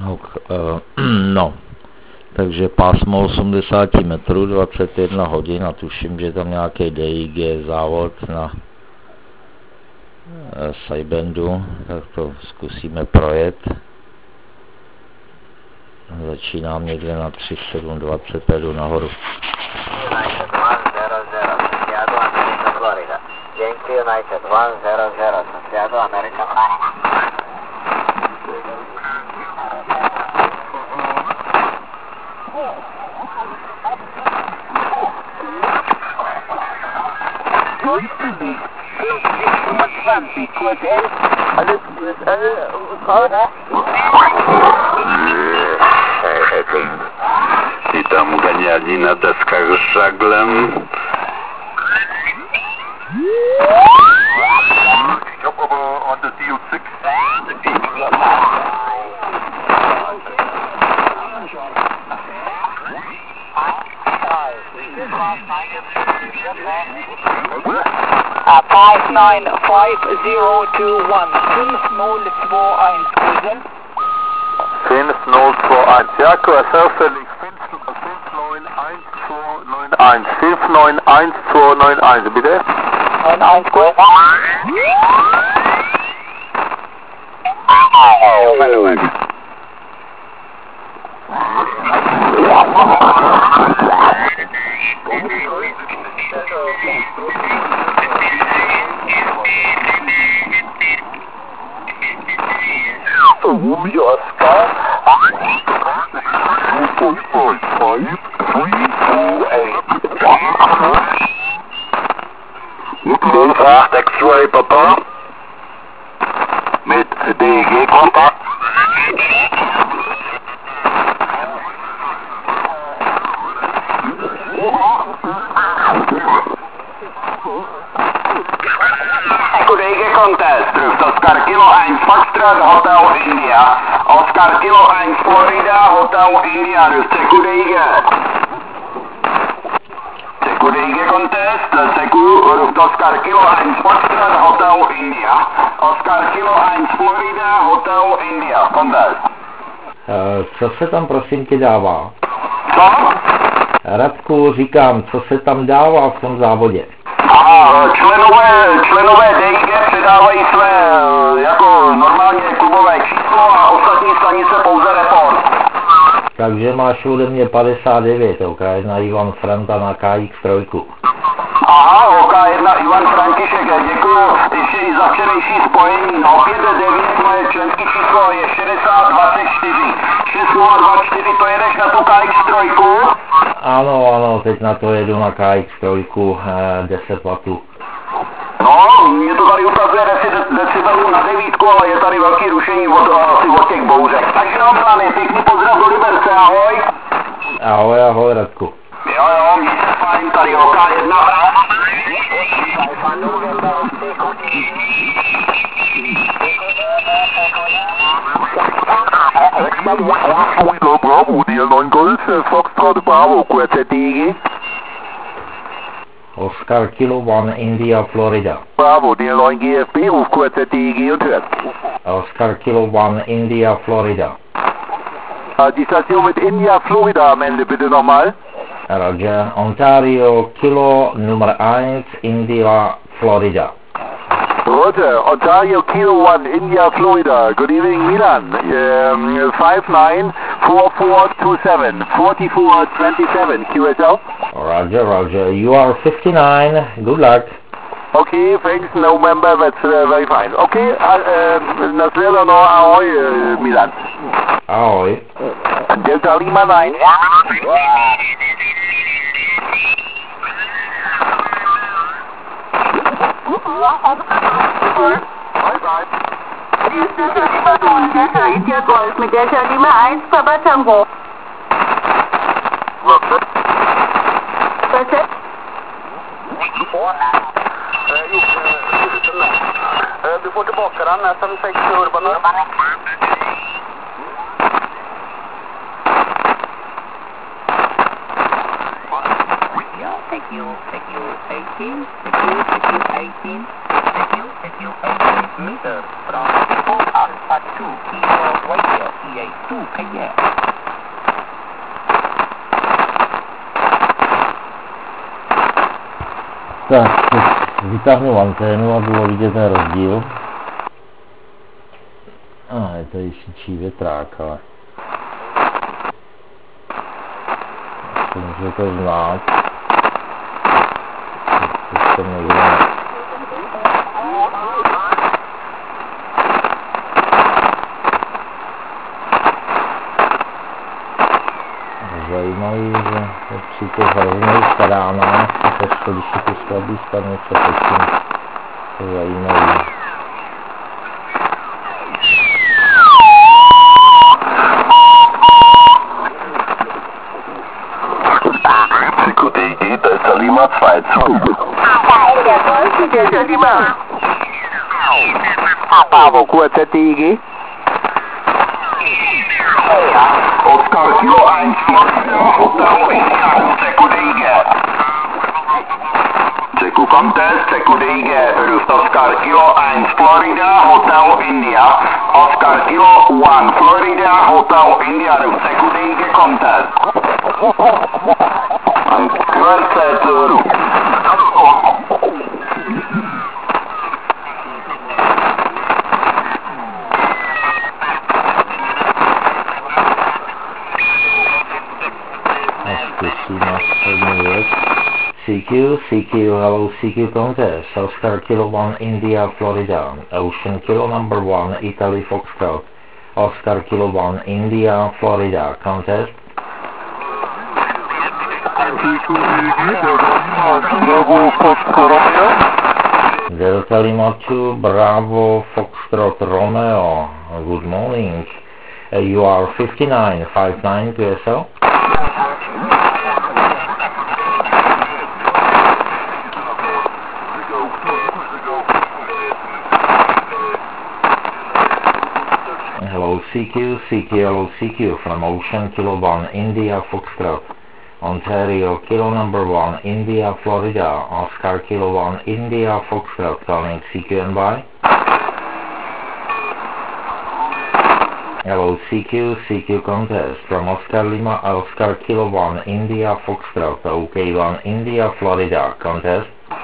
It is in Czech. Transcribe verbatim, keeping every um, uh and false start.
Ok, uh, no, takže pásmo osmdesát metrů, dvacet jedna hodin a tuším, že tam nějaký D I G závod na uh, Saibendu, tak to zkusíme projet. Začínám někde na tři sedm dvacet, jdu nahoru. United one zero zero, Santiago, American I tam ganiali na deskach z żaglem. Jump over on the D O six. Uh, five nine five zero two one. fünf null zwei eins, Grüßen. fünf null zwei eins. Ja, Surfing fünf neun eins zwei neun eins. fünf neun eins zwei neun eins, bitte. neun eins, gut. Romeo Oscar. five five three two eight. acht X-Ray Papa. Mit D G-Kontakt. D G-Contest, terug Oscar Kilo eins Foxtrot Hotel India. Oscar Kilo eins Florida Hotel India, dus Seku D G. Seku D G Contest, Seku ruft Oscar Kilo eins Foxtrot Hotel India. Oscar Kilo eins Florida Hotel India, Contest. Uh, co se tam prosím tě dává? Co? Radku, říkám, co se tam dává v tom závodě? Aha, členové, členové D I G předávají své jako normálně klubové číslo a ostatní stanice pouze report. Takže máš ode mě padesát devět, OK jedna Ivan Franta na K X tři. Aha, OK jedna Ivan František, děkuju ještě i za včerejší spojení. No pět devět, moje členské číslo je šedesát dvacet čtyři. šest nula dva čtyři, to jedeš na tu K X tři? Ano, ano, teď na to jedu na K X tři, eh, deset wattů. No, mě to tady ukazuje decibelů na devítku, ale je tady velký rušení od, asi od těch bouřek. Takže no, Milane, pěkný pozdrav do Liberce, ahoj. Ahoj, ahoj, Radku. Jo, jo, měj se fajn, tady O K jedna. Bravo, D L neun Golf, Foxtrot Bravo, Q Z D G. Oscar Kilo one India, Florida. Bravo, D L neun G F B, ruf Q Z D G und hört. Oscar Kilo one India, Florida. Die Station mit India, Florida am Ende bitte nochmal. Roger, Ontario Kilo Nummer eins, India, Florida. Roger, Ontario Kilo one, India, Florida. Good evening, Milan. Um, five nine four four two seven, four four two seven, Q S L. Roger, Roger. You are fifty-nine. Good luck. Okay, thanks, November, that's uh, very fine. Okay, uh, nasledano ahoj, uh, Milan. Ahoj. Delta Lima nine. Bye bye. India Golf mit Delta Lima eins, Papa Tango. Bitte? Du får tillbaka den nästan sex Urban Urban. Thank you, thank you, eighteen, thank you, thank you, eighteen. Thank you, thank you, eight meters from four Alpha two, Kilo Radio E A two, Kaya. Tak, vytáhnu anténu a bylo vidět ten rozdíl. A ah, je to jištěčí větrák, ale asi můžete znát. To někde zajímavý, že při těch hrozných stranách se slyší tu slabý stanice, počím to zajímavý. Sekundéky, to je celý má zwei Zug. Paavo, kuulette tiigi? Oscar Kilo eins, Hotel India, Sekundéky. Ceku Contest, Sekundéky, Roost Oscar Kilo eins, Florida, Hotel India. Oscar Kilo one, Florida, Hotel India, Roost Sekundéky Contest. Ein Querzeituru. C Q, C Q, hello C Q Contest, Oscar Kilo one, India, Florida, Ocean Kilo number one, Italy, Foxtrot, Oscar Kilo one, India, Florida, Contest. Delta Lima two, Bravo, Foxtrot, Romeo, good morning, uh, you are fifty-nine, fifty-nine P S L. Hello C Q, C Q, hello C Q from Ocean Kilo one, India, Foxtrot, Ontario, Kilo number one, India, Florida, Oscar Kilo one, India, Foxtrot, calling C Q N Y. Hello C Q, C Q Contest from Oscar Lima, Oscar Kilo one, India, Foxtrot, OK one, India, Florida, Contest.